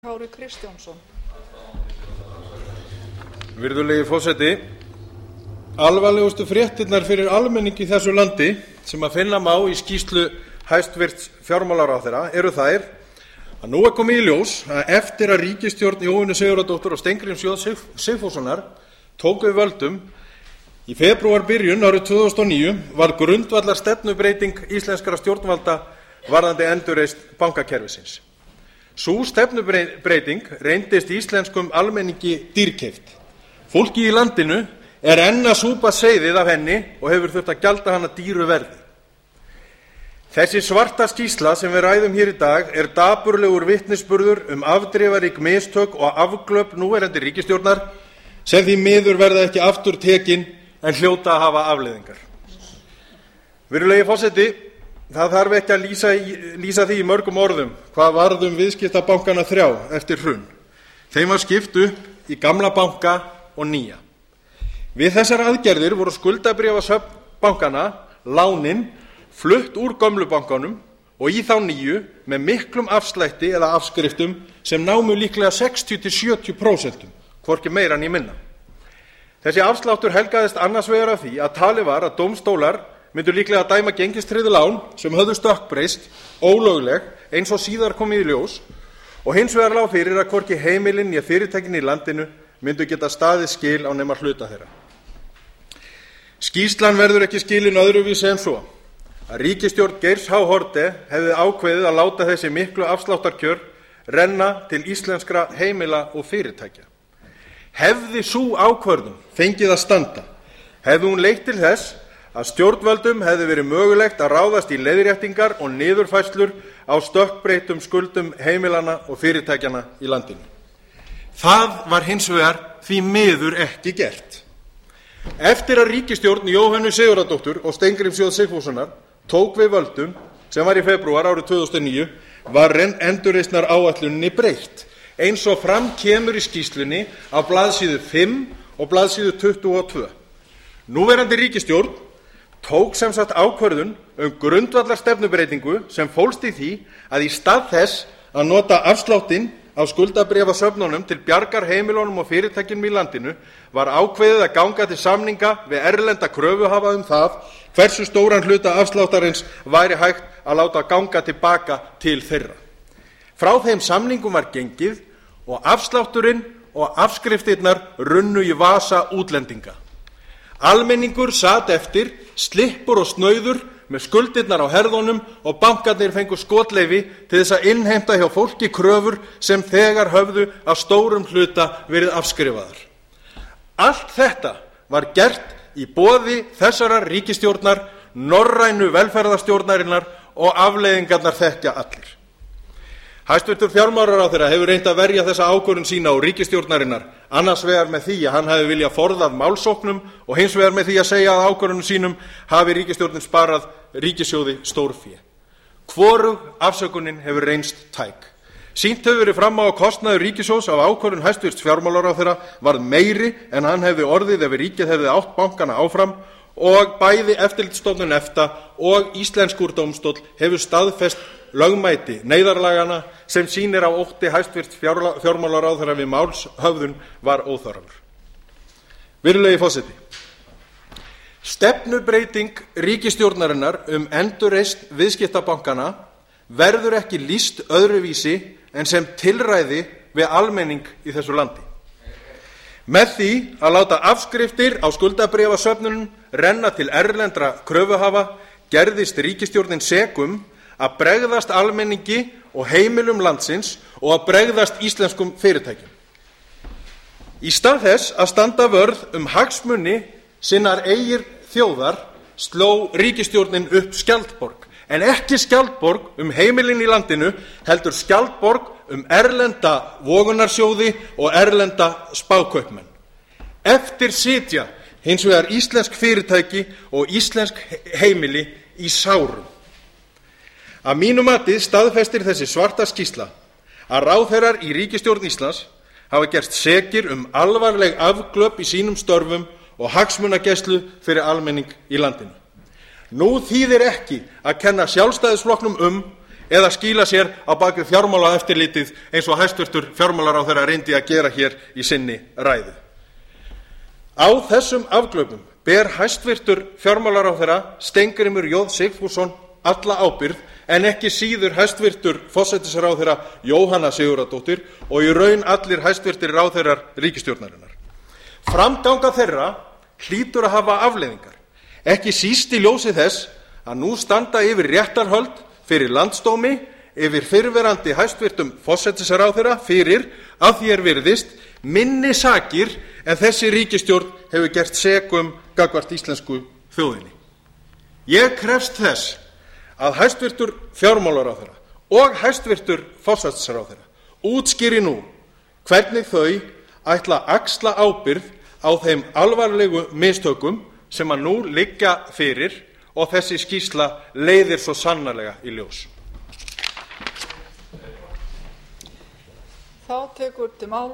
Kári Kristjánsson. Virðulegi forseti, alvarlegustu fréttirnar fyrir almenning í þessu landi sem að finna má í skýrslu hæstvirts fjármálaráðherra eru þær að nú komið í ljós að eftir að ríkisstjórn Jóhönnu Sigurðardóttur og Steingríms J. Sigfússonar tók við völdum í febrúarbyrjun árið 2009 var grundvallar stefnubreyting íslenskra stjórnvalda varðandi endurreisn bankakerfisins. Sú stefnubreyting reyndist íslenskum almenningi dýrkeypt. Fólki í landinu enn að súpa seyðið af henni og hefur þurft að gjalda hana dýru verði. Þessi svarta skýrsla sem við ræðum hér í dag dapurlegur vitnisburður afdrifarík mistök og afglöp núverandi ríkisstjórnar sem því miður verða ekki aftur tekin en hljóta að hafa afleiðingar. Virðulegi forseti, það þarf ekki að lýsa því í mörgum orðum hvað varð viðskiptabankana 3 eftir hrun. Þeim var skipt upp í gamla banka og nýja. Við þessar aðgerðir voru skuldabréfasöfn bankanna, lánin, flutt úr gömlu bankanum og í þá nýju með miklum afslætti eða afskriftum sem námu líklega 60–70%, hvorki meira né minna. Þessi afsláttur helgaðist annars vegar af því að talið var að dómstólar myndu líklega að dæma gengistryggð lán sem höfðu stökkbreyst ólögleg eins og síðar komið í ljós og hins vegar lá fyrir að hvorki heimilin né fyrirtækin í landinu myndu geta staðið skil á nema hluta þeirra. Skýrslan verður ekki skilin öðruvísi en svo að ríkisstjórn Geirs H. Haarde hefði ákveðið að láta þessi miklu afsláttarkjör renna til íslenskra heimila og fyrirtækja. Hefði sú ákvörðun fengið að standa, hefði hún leitt til þess að stjórnvöldum hefði verið mögulegt að ráðast í leiðréttingar og niðurfærslur á stökkbreyttum skuldum heimilana og fyrirtækjana í landinu. Það var hins vegar því miður ekki gert. Eftir að ríkisstjórn Jóhönnu Sigurðardóttur og Steingríms J. Sigfússonar tók við völdum, sem var í febrúar árið 2009, var endurreisnar áætluninni breytt, eins og fram kemur í skýrslunni á blaðsíðu 5 og blaðsíðu 22. Núverandi ríkisstjórn tók sem sagt ákvörðun grundvallar stefnubreytingu sem fólst í því að í stað þess að nota afsláttinn á skuldabréfasöfnunum til bjargar heimilunum og fyrirtækjunum í landinu var ákveðið að ganga til samninga við erlenda kröfuhafa það hversu stóran hluta afsláttarins væri hægt að láta ganga tilbaka til þeirra. Frá þeim samningum var gengið og afslátturinn og afskriftirnar runnu í vasa útlendinga. Almenningur sat eftir, slippur og snauður með skuldirnar á herðunum og bankarnir fengu skotleyfi til þess að innheimta hjá fólki kröfur sem þegar höfðu að stórum hluta verið afskrifaðar. Allt þetta var gert í boði þessarar ríkisstjórnar, norrænu velferðarstjórnarinnar og afleiðingarnar þekkja allir. Hæstvirtur fjármálaráðherra hefur reynt að verja þessa ákvörðun sína og ríkisstjórnarinnar, annars vegar með því að hann hafi viljað forðað málsóknum og hins vegar með því að segja að ákvörðunum sínum hafi ríkisstjórnin sparað ríkissjóði stórfé. Hvorug afsökunin hefur reynst tæk. Sýnt hefur verið fram á að kostnaður ríkissjóðs af ákvörðun hæstvirts fjármálaráðherra varð meiri en hann hefði orðið ef ríkið hefði átt bankana áfram og bæði eftirlitsstofnun EFTA og íslenskur dómstóll hefur staðfest lögmæti neyðarlagana sem sýnir á ótti hæstvirts fjármálaráðherra við málshöfðun var óþarfur. Virðulegi forseti, stefnubreyting ríkisstjórnarinnar endurreisn viðskiptabankana verður ekki lýst öðruvísi en sem tilræði við almenning í þessu landi. Með því að láta afskriftir á skuldabréfasöfnunum renna til erlendra kröfuhafa gerðist ríkisstjórnin segum að bregðast almenningi og heimilum landsins og að bregðast íslenskum fyrirtækjum. Í stað þess að standa vörð hagsmuni sinnar eigin þjóðar sló ríkisstjórnin upp skjaldborg, en ekki skjaldborg heimilin í landinu, heldur skjaldborg erlenda vogunarsjóði og erlenda spákaupmenn. Eftir sitja hins vegar íslensk fyrirtæki og íslensk heimili í sárum. Að mínu mati staðfestir þessi svarta skýrsla að ráðherrar í ríkisstjórn Íslands hafa gerst sekir alvarleg afglöp í sínum störfum og hagsmunagæslu fyrir almenning í landinu. Nú þýðir ekki að kenna Sjálfstæðisflokknum eða skýla sér á bak við fjármálaeftirlitið eins og hæstvirtur fjármálaráðherra reyndi að gera hér í sinni ræðu. Á þessum afglöpum ber hæstvirtur fjármálaráðherra Steingrímur J. Sigfússon alla ábyrgð, en ekki síður hæstvirtur forsætisráðherra Jóhanna Sigurðardóttir og í raun allir hæstvirtir ráðherrar ríkisstjórnarinnar. Framganga þeirra hlýtur að hafa afleiðingar, ekki síst í ljósi þess að nú standa yfir réttarhöld fyrir landsdómi yfir fyrrverandi hæstvirtum forsætisráðherra fyrir, að því virðist, minni sakir en þessi ríkisstjórn hefur gert sek gagnvart íslensku þjóðinni. Ég krefst þess að hæstvirtur fjármálaráðherra og hæstvirtur forsætisráðherra útskýri nú hvernig þau ætla að axla ábyrgð á þeim alvarlegu mistökum sem að nú liggja fyrir og þessi skýrsla leiðir svo sannarlega í ljós. Þá tekur til máls